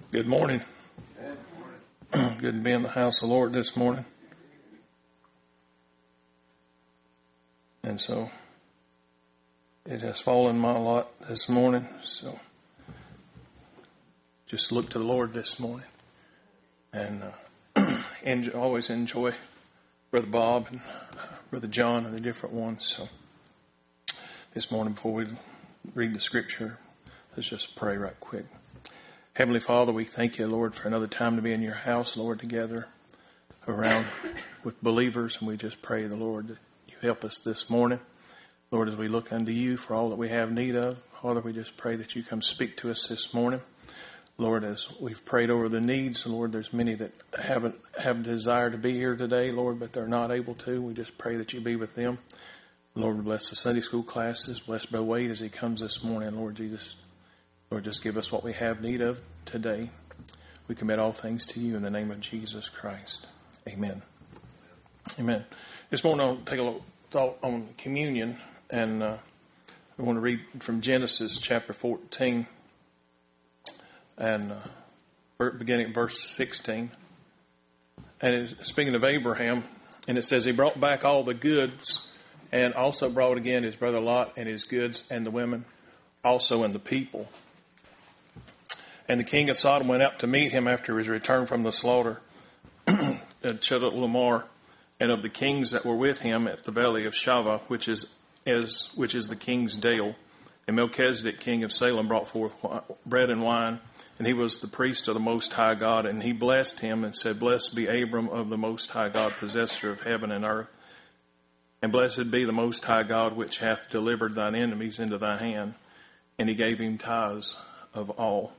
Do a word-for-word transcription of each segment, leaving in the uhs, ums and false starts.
Good morning. Good morning. Good to be in the house of the Lord this morning. And so it has fallen my lot this morning. So just look to the Lord this morning. And uh, enjoy, always enjoy Brother Bob and uh, Brother John and the different ones. So this morning, before we read the scripture, let's just pray right quick. Heavenly Father, we thank you, Lord, for another time to be in your house, Lord, together around with believers. And we just pray, the Lord, that you help us this morning. Lord, as we look unto you for all that we have need of, Father, we just pray that you come speak to us this morning. Lord, as we've prayed over the needs, Lord, there's many that haven't have desire to be here today, Lord, but they're not able to. We just pray that you be with them. Lord, bless the Sunday school classes. Bless Brother Wade as he comes this morning, Lord Jesus. Lord, just give us what we have need of today. We commit all things to you in the name of Jesus Christ. Amen. Amen. This morning I'll take a little thought on communion, and uh, I want to read from Genesis chapter fourteen, and uh, beginning at verse sixteen. And it's speaking of Abraham, and it says, he brought back all the goods, and also brought again his brother Lot and his goods, and the women also, and the people. And the king of Sodom went out to meet him after his return from the slaughter at Chedorlaomer, and of the kings that were with him at the valley of Shaveh, which is as which is the king's dale. And Melchizedek, king of Salem, brought forth bread and wine, and he was the priest of the Most High God. And he blessed him and said, Blessed be Abram of the Most High God, possessor of heaven and earth. And blessed be the Most High God, which hath delivered thine enemies into thy hand. And he gave him tithes of all.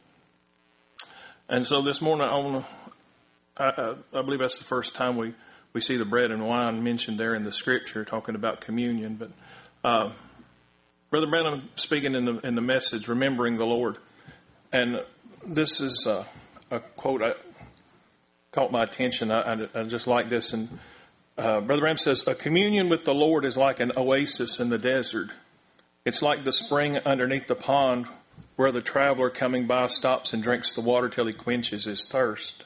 And so this morning, I, wanna, I, I believe that's the first time we, we see the bread and wine mentioned there in the scripture, talking about communion. But uh, Brother Branham speaking in the in the message, remembering the Lord. And this is uh, a quote that caught my attention. I, I, I just like this. And uh, Brother Branham says, a communion with the Lord is like an oasis in the desert. It's like the spring underneath the pond, where the traveler coming by stops and drinks the water till he quenches his thirst.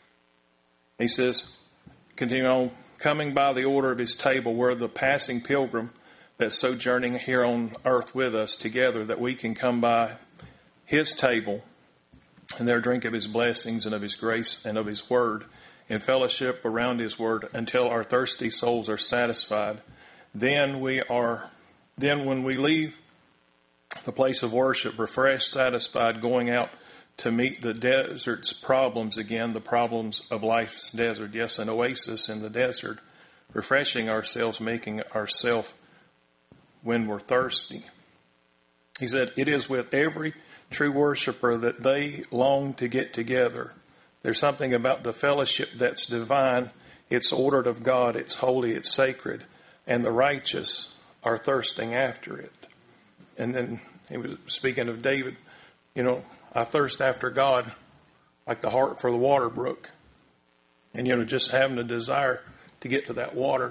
He says, continue on, coming by the order of his table, where the passing pilgrim that's sojourning here on earth with us together, that we can come by his table and there drink of his blessings and of his grace and of his word, in fellowship around his word, until our thirsty souls are satisfied. Then we are, then when we leave the place of worship, refreshed, satisfied, going out to meet the desert's problems again, the problems of life's desert. Yes, an oasis in the desert, refreshing ourselves, making ourselves when we're thirsty. He said, it is with every true worshiper that they long to get together. There's something about the fellowship that's divine. It's ordered of God. It's holy. It's sacred. And the righteous are thirsting after it. And then he was speaking of David, you know, I thirst after God like the hart for the water brook. And, you know, just having a desire to get to that water.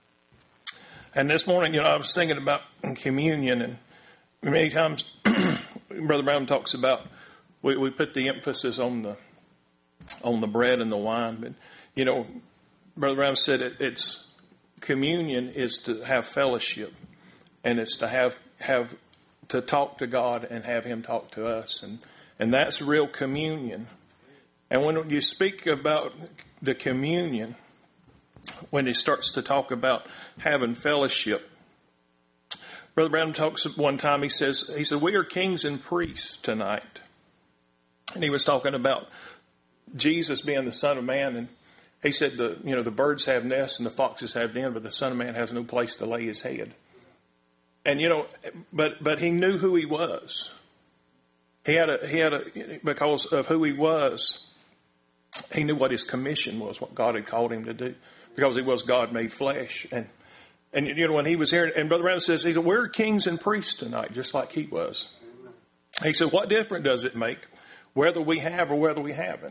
And this morning, you know, I was thinking about communion, and many times Brother Brown talks about, we, we put the emphasis on the on the bread and the wine. But, you know, Brother Brown said it, it's communion is to have fellowship, and it's to have have to talk to God and have him talk to us. And, and that's real communion. And when you speak about the communion, when he starts to talk about having fellowship, Brother Brown talks one time, he says, he said, we are kings and priests tonight. And he was talking about Jesus being the Son of Man. And he said, the you know, the birds have nests and the foxes have dens, but the Son of Man has no place to lay his head. And, you know, but, but he knew who he was. He had a, he had a, because of who he was, he knew what his commission was, what God had called him to do, because he was God made flesh. And, and, you know, when he was here, and Brother Brown says, he said, we're kings and priests tonight, just like he was. He said, what difference does it make whether we have or whether we haven't?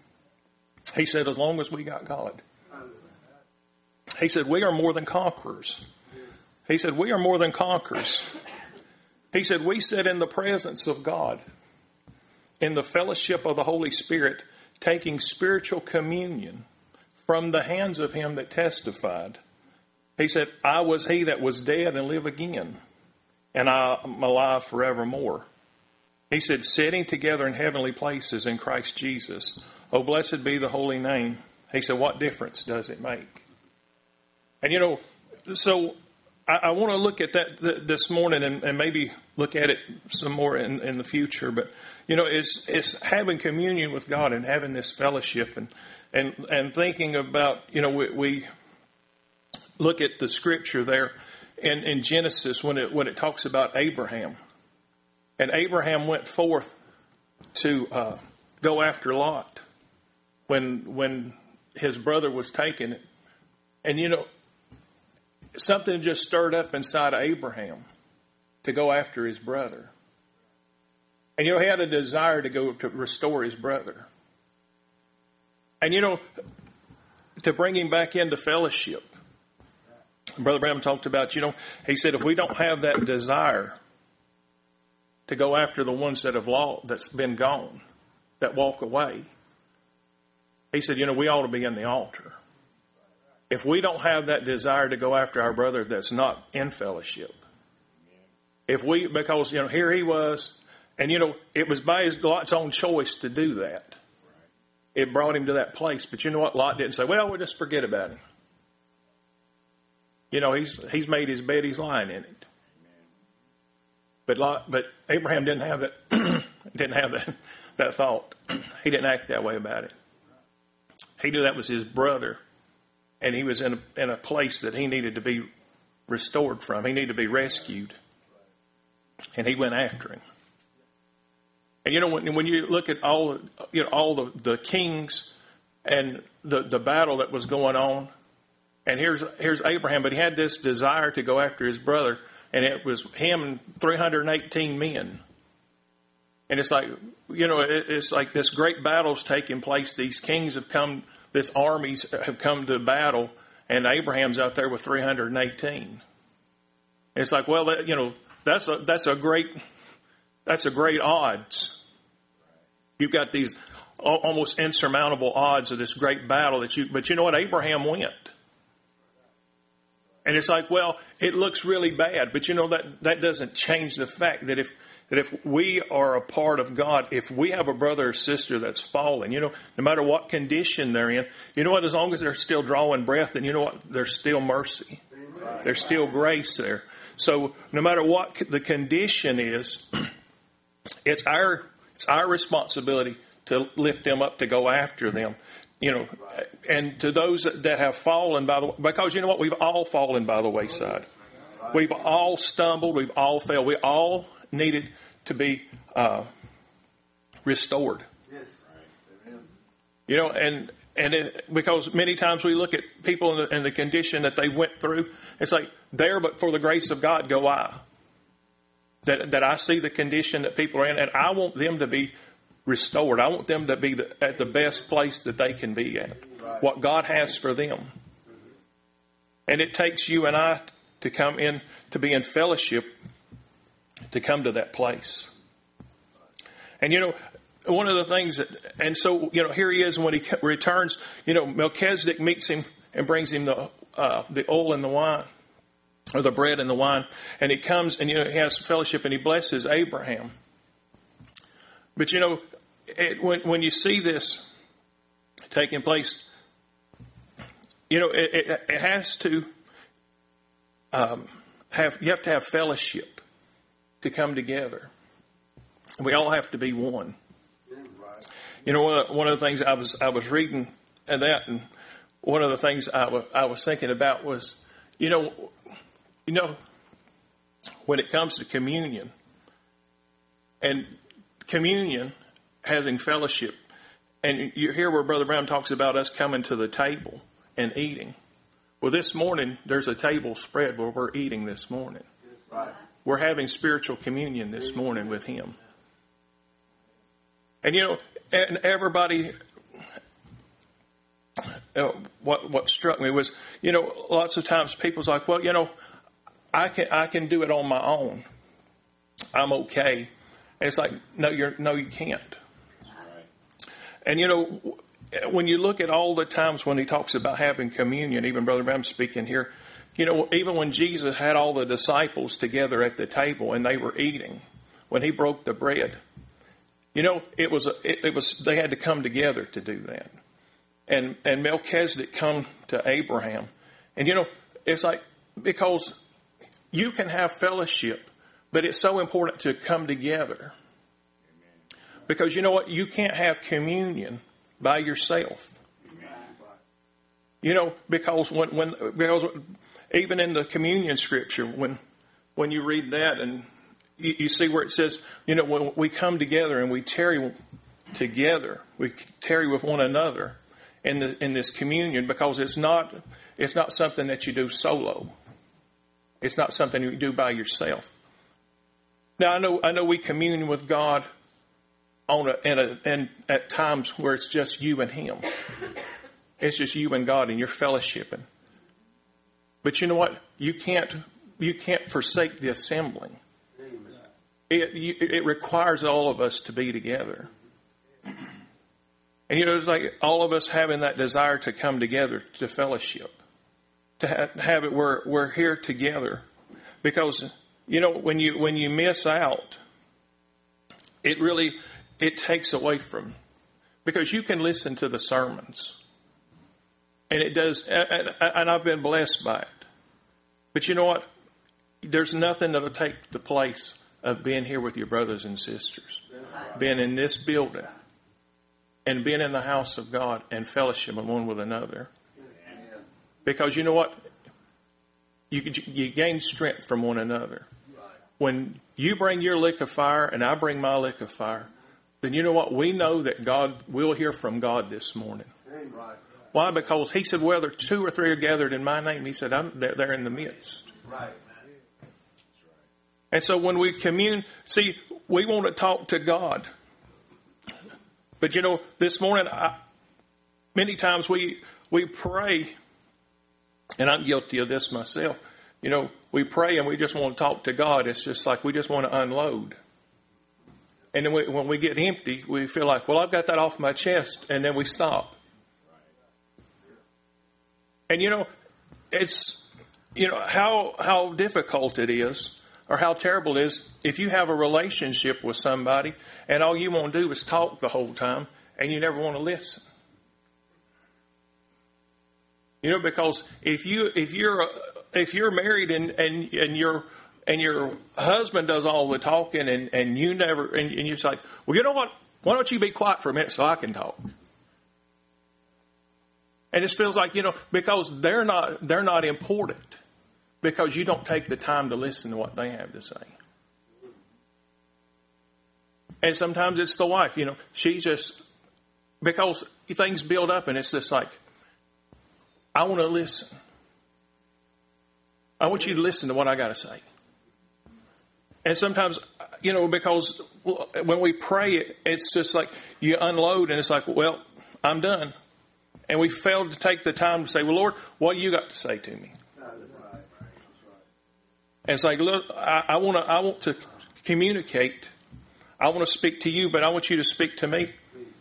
He said, as long as we got God. He said, we are more than conquerors. He said, we are more than conquerors. He said, we sit in the presence of God. in the fellowship of the Holy Spirit, taking spiritual communion from the hands of him that testified. He said, I was he that was dead and live again, and I am alive forevermore. He said, sitting together in heavenly places in Christ Jesus. Oh, blessed be the holy name. He said, what difference does it make? And, you know, so I, I want to look at that th- this morning and, and maybe look at it some more in, in the future. But, you know, it's it's having communion with God and having this fellowship and and, and thinking about, you know, we, we look at the scripture there in, in Genesis when it when it talks about Abraham. And Abraham went forth to uh, go after Lot when when his brother was taken. And, you know, something just stirred up inside of Abraham to go after his brother. And, you know, he had a desire to go to restore his brother. And, you know, to bring him back into fellowship. Brother Branham talked about, you know, he said, if we don't have that desire to go after the ones that have lost, that's been gone, that walk away, he said, you know, we ought to be in the altar. If we don't have that desire to go after our brother that's not in fellowship, if we, because, you know, here he was, and, you know, it was by his Lot's own choice to do that. It brought him to that place. But you know what? Lot didn't say, well, we'll just forget about him. You know, he's he's made his bed, he's lying in it. But Lot, but Abraham didn't have that didn't have that, that thought. He didn't act that way about it. He knew that was his brother, and he was in a, in a place that he needed to be restored from. He needed to be rescued, and he went after him. And you know, when, when you look at all you know all the, the kings and the the battle that was going on, and here's here's Abraham, but he had this desire to go after his brother. And it was him and three hundred eighteen men. And it's like, you know, it, it's like this great battle's taking place. These kings have come, this armies have come to battle, and Abraham's out there with three hundred eighteen. And it's like, well, that, you know, that's a that's a great that's a great odds. You've got these almost insurmountable odds of this great battle that you. But you know what? Abraham went. And it's like, well, it looks really bad, but you know that that doesn't change the fact that if that if we are a part of God, if we have a brother or sister that's fallen, you know, no matter what condition they're in, you know what? As long as they're still drawing breath, then you know what? There's still mercy. There's still grace there. So no matter what the condition is, it's our it's our responsibility to lift them up, to go after them. You know, and to those that have fallen by the way, because you know what? We've all fallen by the wayside. We've all stumbled. We've all failed. We all needed to be uh, restored. You know, and and it, because many times we look at people in the, in the condition that they went through, it's like, there but for the grace of God go I. That that I see the condition that people are in, and I want them to be restored. I want them to be the, at the best place that they can be at. What God has for them. And it takes you and I to come in, to be in fellowship, to come to that place. And you know, one of the things that, and so, you know, here he is when he returns, you know, Melchizedek meets him and brings him the, uh, the oil and the wine, or the bread and the wine. And he comes and, you know, he has fellowship and he blesses Abraham. But, you know, it, when when you see this taking place, you know, it, it, it has to um, have, you have to have fellowship to come together. We all have to be one. You know, one of, one of the things I was I was reading and that, and one of the things I was I was thinking about was, you know, you know, when it comes to communion and communion, having fellowship, and you hear where Brother Brown talks about us coming to the table and eating. Well, this morning there's a table spread where we're eating this morning. Right. We're having spiritual communion this morning with Him. And you know, and everybody, uh, what what struck me was, you know, lots of times people's like, well, you know, I can I can do it on my own. I'm okay. And it's like, no, you're no, you can't. And, you know, when you look at all the times when he talks about having communion, even Brother Bram speaking here, you know, even when Jesus had all the disciples together at the table and they were eating, when he broke the bread, you know, it was, it, it was, they had to come together to do that. And, and Melchizedek come to Abraham. And, you know, it's like, because you can have fellowship, but it's so important to come together. Because you know what? You can't have communion by yourself. You know, because when, when because even in the communion scripture, when when you read that and you, you see where it says, you know, when we come together and we tarry together, we tarry with one another in the in this communion, because it's not it's not something that you do solo. It's not something you do by yourself. Now I know I know we commune with God on a, in a, and at times where it's just you and Him. It's just you and God, and you're fellowshipping. But you know what? You can't you can't forsake the assembling. It you, it requires all of us to be together. And you know, it's like all of us having that desire to come together to fellowship, to have, have it where we're here together, because you know when you when you miss out, it really. It takes away from, because you can listen to the sermons, and it does, and, and I've been blessed by it. But you know what? There's nothing that'll take the place of being here with your brothers and sisters, being in this building, and being in the house of God and fellowshipping one with another. Because you know what? You you gain strength from one another. When you bring your lick of fire and I bring my lick of fire, then you know what? We know that God will hear from God this morning. Right. Why? Because He said, whether two or three are gathered in my name, He said, I'm there, there in the midst. Right. And so when we commune, see, we want to talk to God. But you know, this morning, I, many times we we pray, and I'm guilty of this myself. You know, we pray and we just want to talk to God. It's just like we just want to unload. And then we, when we get empty, we feel like, well, I've got that off my chest, and then we stop. And you know, it's, you know, how how difficult it is, or how terrible it is, if you have a relationship with somebody, and all you want to do is talk the whole time, and you never want to listen. You know, because if you if you're if you're married and and and you're and your husband does all the talking, and, and you never, and, and you're like, well, you know what? Why don't you be quiet for a minute so I can talk? And it feels like, you know, because they're not, they're not important, because you don't take the time to listen to what they have to say. And sometimes it's the wife, you know, she's just, because things build up and it's just like, I want to listen. I want you to listen to what I got to say. And sometimes, you know, because when we pray, it's just like you unload and it's like, well, I'm done. And we failed to take the time to say, well, Lord, what you got to say to me? And it's like, look, I, I want to, I want to communicate. I want to speak to you, but I want you to speak to me.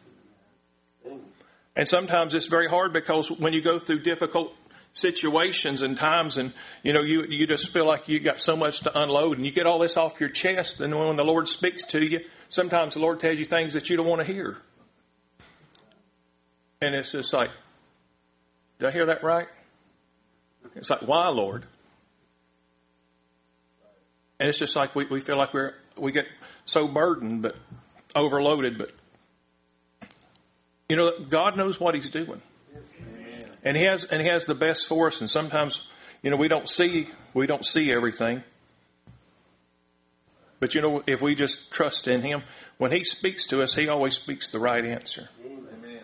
And sometimes it's very hard, because when you go through difficult situations and times, and you know, you you just feel like you got so much to unload, and you get all this off your chest, and when the Lord speaks to you, sometimes the Lord tells you things that you don't want to hear. And it's just like, did I hear that right? It's like, why, Lord? And it's just like we, we feel like we're we get so burdened, but overloaded, but you know, God knows what He's doing. And he has, and he has the best for us. And sometimes, you know, we don't see, we don't see everything. But you know, if we just trust in Him, when He speaks to us, He always speaks the right answer. Amen.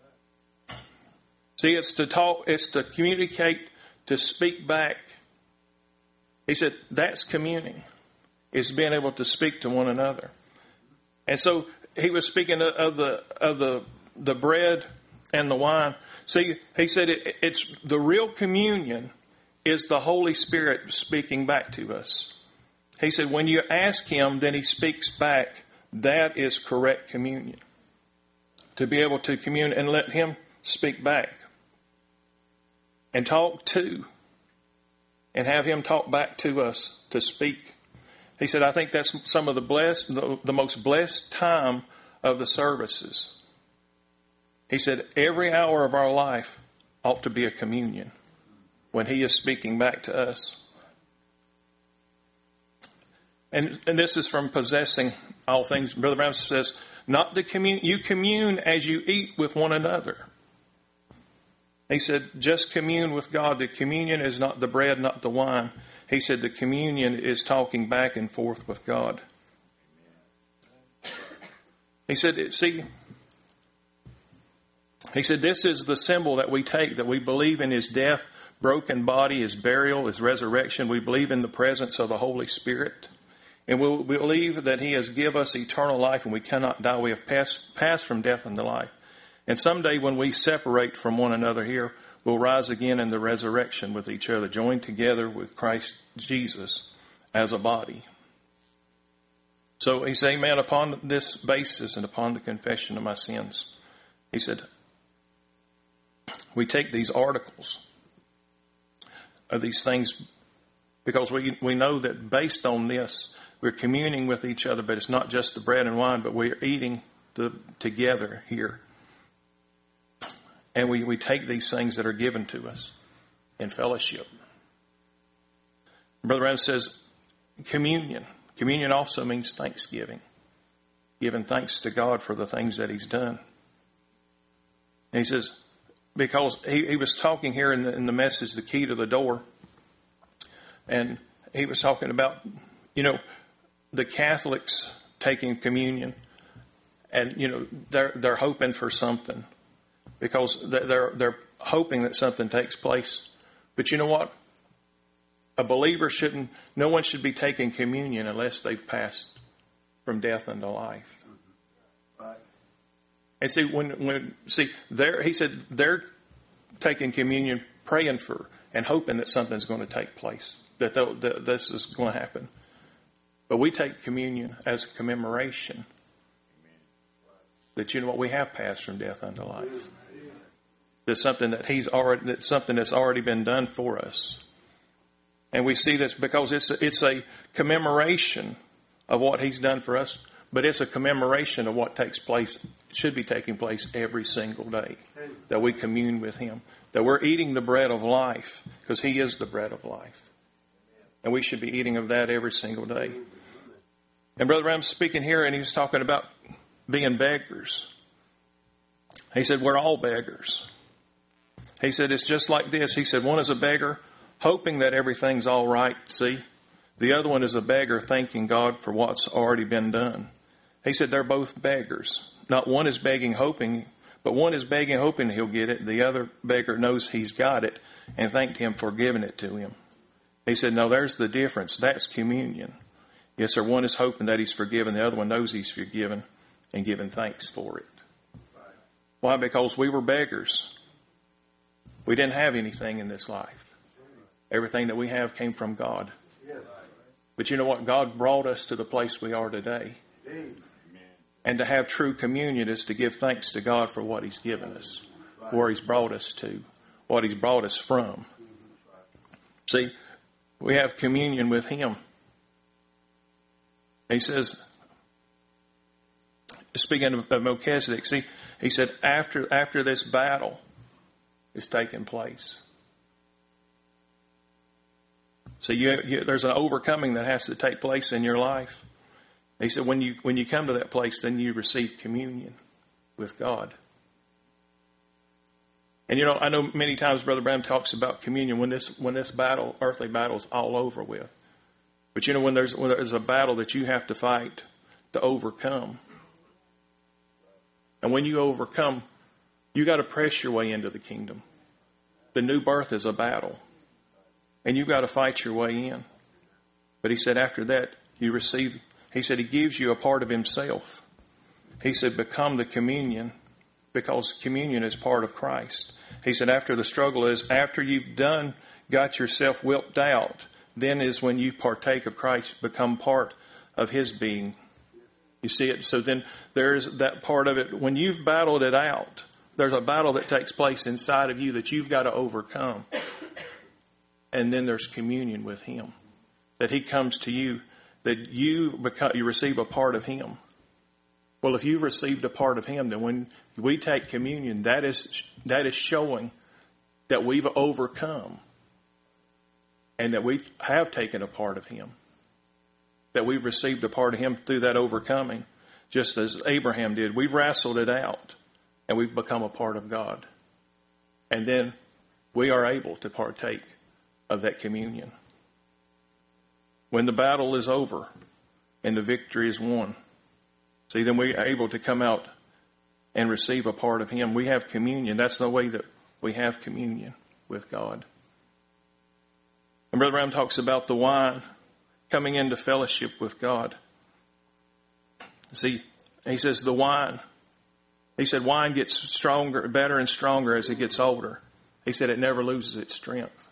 See, it's to talk, it's to communicate, to speak back. He said that's communing. It's being able to speak to one another. And so He was speaking of the of the the bread and the wine. See, He said it, it's the real communion is the Holy Spirit speaking back to us. He said when you ask Him, then He speaks back. That is correct communion. to be able to commune and let him speak back and talk to and have him talk back to us to speak. He said, I think that's some of the blessed, the, the most blessed time of the services. He said, every hour of our life ought to be a communion when he is speaking back to us. And, and this is from Possessing All Things. Brother Brown says, not to commune, you commune as you eat with one another. He said, just commune with God. The communion is not the bread, not the wine. He said, the communion is talking back and forth with God. He said, see, he said, this is the symbol that we take, that we believe in his death, broken body, his burial, his resurrection. We believe in the presence of the Holy Spirit. And we believe that he has given us eternal life and we cannot die. We have passed, passed from death into life. And someday when we separate from one another here, we'll rise again in the resurrection with each other, joined together with Christ Jesus as a body. So he said, amen, upon this basis and upon the confession of my sins. He said, we take these articles of these things because we, we know that based on this, we're communing with each other, but it's not just the bread and wine, but we're eating the, together here. And we, we take these things that are given to us in fellowship. Brother Brown says, communion. Communion also means thanksgiving. Giving thanks to God for the things that he's done. And he says, because he, he was talking here in the, in the message, the key to the door. And he was talking about, you know, the Catholics taking communion. And, you know, they're, they're hoping for something. Because they're they're hoping that something takes place. But you know what? A believer shouldn't, no one should be taking communion unless they've passed from death unto life. Right. And see, when, when, see, they're, he said they're taking communion, praying for and hoping that something's going to take place, that, that this is going to happen. But we take communion as a commemoration that, you know what, we have passed from death unto life. That's something that he's already, that's something that's already been done for us. And we see this because it's a, it's a commemoration of what he's done for us, but it's a commemoration of what takes place, should be taking place every single day, that we commune with him, that we're eating the bread of life because he is the bread of life. And we should be eating of that every single day. And Brother Ram's speaking here and he was talking about being beggars. He said, we're all beggars. He said, it's just like this. He said, one is a beggar hoping that everything's all right, see? The other one is a beggar thanking God for what's already been done. He said, they're both beggars. Not one is begging, hoping, but one is begging, hoping he'll get it. The other beggar knows he's got it and thanked him for giving it to him. He said, no, there's the difference. That's communion. Yes, sir, one is hoping that he's forgiven. The other one knows he's forgiven and giving thanks for it. Why? Because we were beggars. We didn't have anything in this life. Everything that we have came from God. But you know what? God brought us to the place we are today. And to have true communion is to give thanks to God for what he's given us, where he's brought us to, what he's brought us from. See, we have communion with him. He says, speaking of Melchizedek, see, he said, after after this battle is taking place. So you, you, there's an overcoming that has to take place in your life. He said, when you when you come to that place, then you receive communion with God. And you know, I know many times Brother Branham talks about communion when this when this battle, earthly battle, is all over with. But you know, when there's when there's a battle that you have to fight to overcome. And when you overcome, you got to press your way into the kingdom. The new birth is a battle. And you've got to fight your way in. But he said after that, you receive, he said he gives you a part of himself. He said become the communion because communion is part of Christ. He said after the struggle is, after you've done, got yourself whipped out, then is when you partake of Christ, become part of his being. You see it? So then there's that part of it. When you've battled it out, there's a battle that takes place inside of you that you've got to overcome. And then there's communion with him. That he comes to you, that you become, you receive a part of him. Well, if you've received a part of him, then when we take communion, that is that is showing that we've overcome and that we have taken a part of him. That we've received a part of him through that overcoming, just as Abraham did. We've wrestled it out and we've become a part of God. And then we are able to partake of that communion. When the battle is over and the victory is won, see, then we are able to come out and receive a part of him. We have communion. That's the way that we have communion with God. And Brother Branham talks about the wine coming into fellowship with God. See, he says the wine, he said wine gets stronger, better and stronger as it gets older. He said it never loses its strength.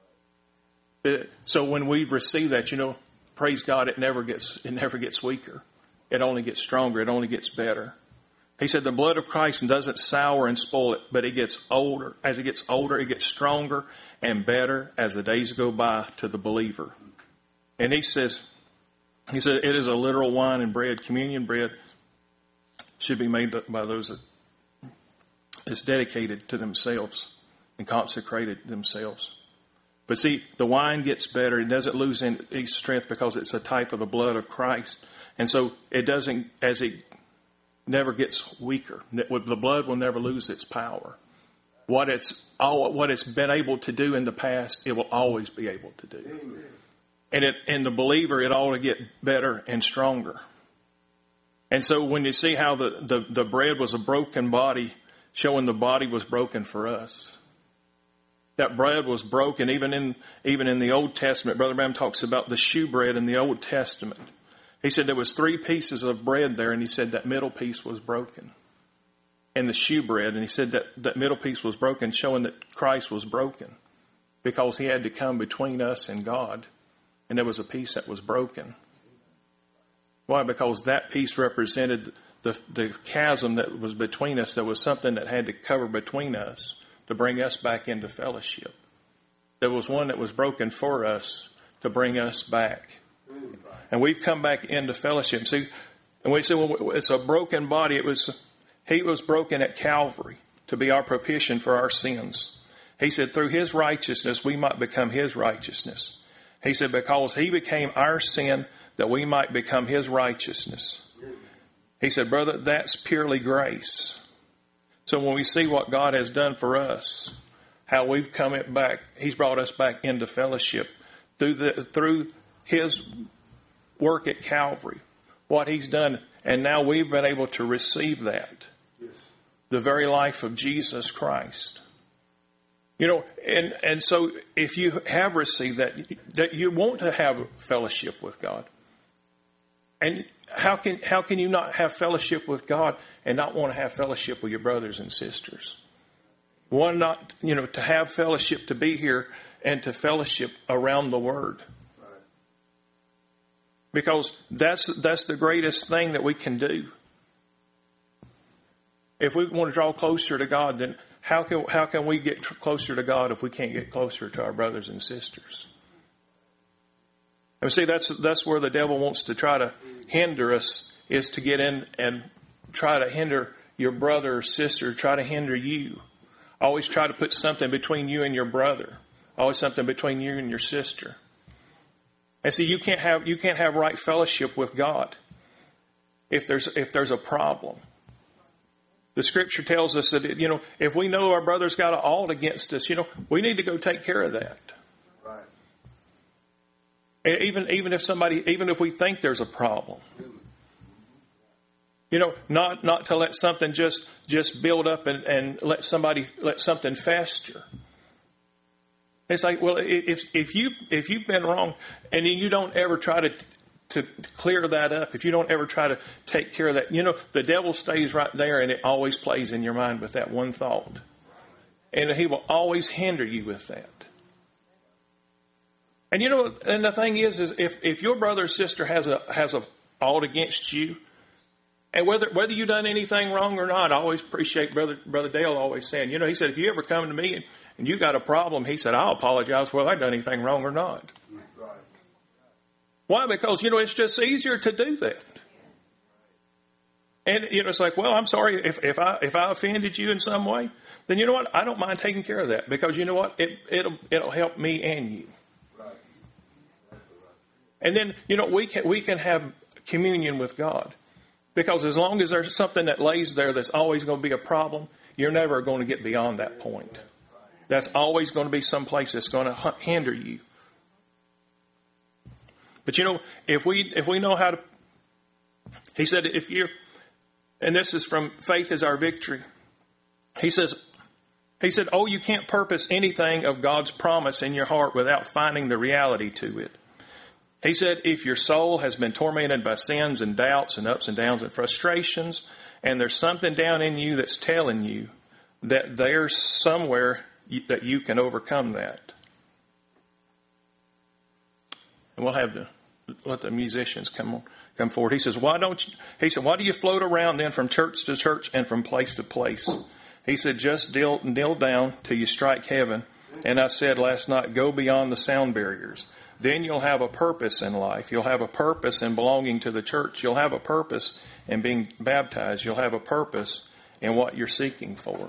So when we receive that, you know, praise God, it never gets it never gets weaker. It only gets stronger. It only gets better. He said the blood of Christ doesn't sour and spoil it, but it gets older. As it gets older, it gets stronger and better as the days go by to the believer. And he says, he said, it is a literal wine and bread. Communion bread should be made by those that is dedicated to themselves and consecrated themselves. But see, the wine gets better. It doesn't lose its strength because it's a type of the blood of Christ. And so it doesn't, as it never gets weaker. The blood will never lose its power. What it's all, what it's been able to do in the past, it will always be able to do. Amen. And it, in the believer, it ought to get better and stronger. And so when you see how the, the, the bread was a broken body, showing the body was broken for us. That bread was broken. Even in even in the Old Testament, Brother Branham talks about the shewbread in the Old Testament. He said there was three pieces of bread there, and he said that middle piece was broken. And the shewbread, and he said that that middle piece was broken, showing that Christ was broken because he had to come between us and God, and there was a piece that was broken. Why? Because that piece represented the the chasm that was between us. There was something that had to cover between us to bring us back into fellowship. There was one that was broken for us to bring us back. And we've come back into fellowship. See, and we say, well, it's a broken body. It was, he was broken at Calvary to be our propitiation for our sins. He said, through his righteousness, we might become his righteousness. He said, because he became our sin, that we might become his righteousness. He said, brother, that's purely grace. So when we see what God has done for us, how we've come it back, he's brought us back into fellowship through the through his work at Calvary, what he's done, and now we've been able to receive that, yes. The very life of Jesus Christ. You know, and, and so if you have received that, that you want to have fellowship with God. And how can how can you not have fellowship with God and not want to have fellowship with your brothers and sisters? One, not, you know, to have fellowship, to be here and to fellowship around the Word. Because that's that's the greatest thing that we can do. If we want to draw closer to God, then how can how can we get closer to God if we can't get closer to our brothers and sisters? And see, that's that's where the devil wants to try to hinder us, is to get in and try to hinder your brother or sister, try to hinder you. Always try to put something between you and your brother. Always something between you and your sister. And see, you can't have you can't have right fellowship with God if there's if there's a problem. The Scripture tells us that, you know, if we know our brother's got an alt against us, you know, we need to go take care of that. Right. Even even if somebody, even if we think there's a problem, you know, not not to let something just just build up and, and let somebody let something fester. It's like, well, if if you if you've been wrong and you don't ever try to to clear that up, if you don't ever try to take care of that, you know, the devil stays right there and it always plays in your mind with that one thought, and he will always hinder you with that. And you know, and the thing is, is if if your brother or sister has a has a fault against you, And whether whether you've done anything wrong or not, I always appreciate Brother Brother Dale always saying, you know, he said, if you ever come to me and, and you got a problem, he said, I'll apologize whether I've done anything wrong or not. Right. Why? Because, you know, it's just easier to do that. And, you know, it's like, well, I'm sorry if, if I if I offended you in some way, then you know what? I don't mind taking care of that because you know what? It, it'll it'll help me and you. Right. And then, you know, we can we can have communion with God. Because as long as there's something that lays there that's always going to be a problem, you're never going to get beyond that point. That's always going to be some place that's going to hinder you. But you know, if we if we know how to, he said, if you're, and this is from Faith is Our Victory. He says, he said, oh, you can't purpose anything of God's promise in your heart without finding the reality to it. He said, if your soul has been tormented by sins and doubts and ups and downs and frustrations, and there's something down in you that's telling you that there's somewhere that you can overcome that. And we'll have the, let the musicians come on, come forward. He says, why don't you, he said, why do you float around then from church to church and from place to place? He said, just kneel, kneel down till you strike heaven. And I said last night, go beyond the sound barriers. Then you'll have a purpose in life. You'll have a purpose in belonging to the church. You'll have a purpose in being baptized. You'll have a purpose in what you're seeking for.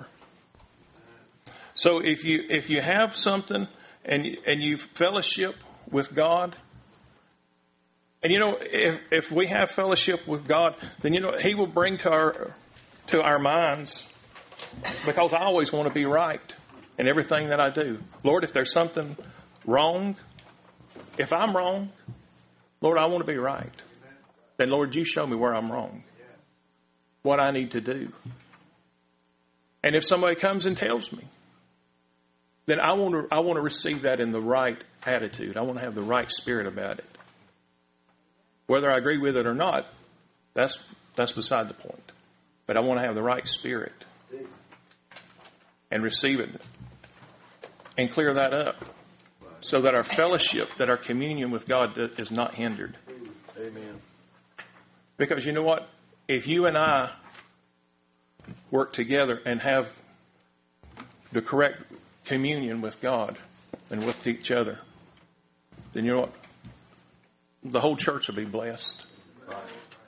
So if you if you have something and and you fellowship with God, and you know if if we have fellowship with God, then you know He will bring to our to our minds, because I always want to be right in everything that I do. Lord, if there's something wrong. If I'm wrong, Lord, I want to be right. Then, Lord, you show me where I'm wrong, what I need to do. And if somebody comes and tells me, then I want to I want to receive that in the right attitude. I want to have the right spirit about it. Whether I agree with it or not, that's that's beside the point. But I want to have the right spirit and receive it and clear that up. So that our fellowship, that our communion with God is not hindered. Amen. Because you know what? If you and I work together and have the correct communion with God and with each other, then you know what? The whole church will be blessed.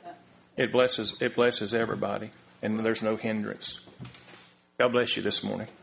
It blesses, it blesses everybody, and there's no hindrance. God bless you this morning.